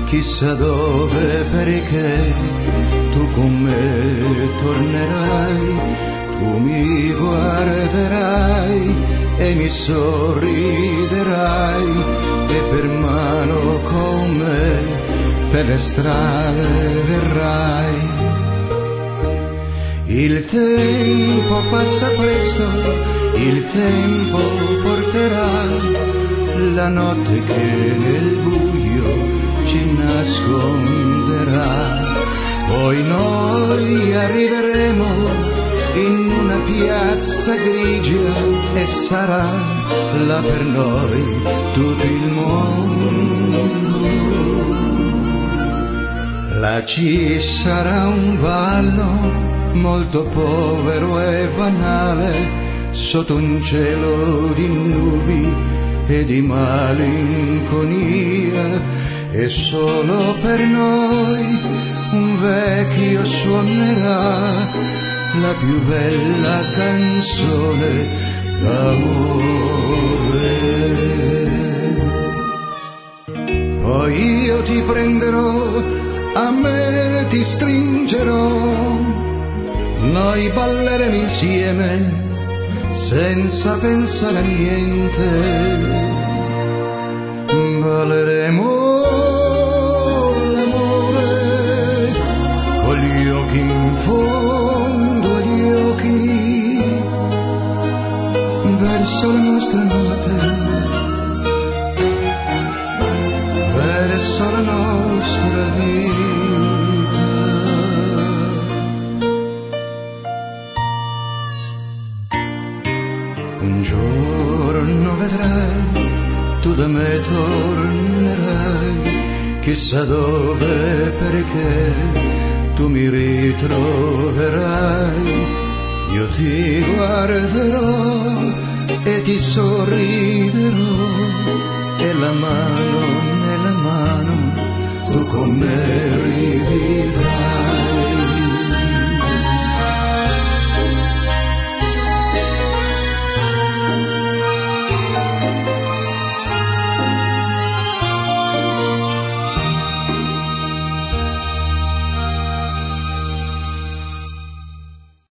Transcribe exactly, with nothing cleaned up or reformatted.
chissà dove, perché tu con me tornerai, tu mi guarderai e mi sorriderai e per mano con me per le strade verrai. Il tempo passa presto, il tempo porterà la notte che nel buio ci nasconderà. Poi noi arriveremo in una piazza grigia e sarà là per noi tutto il mondo. Là ci sarà un ballo molto povero e banale, sotto un cielo di nubi e di malinconia, e solo per noi un vecchio suonerà la più bella canzone d'amore. Poi io ti prenderò, a me ti stringerò, noi balleremo insieme senza pensare a niente, balleremo l'amore con gli occhi in fondo agli occhi verso la nostra notte, verso la nostra vita. Un giorno vedrai, tu da me tornerai, chissà dove, perché tu mi ritroverai. Io ti guarderò e ti sorriderò, e la mano nella mano tu con me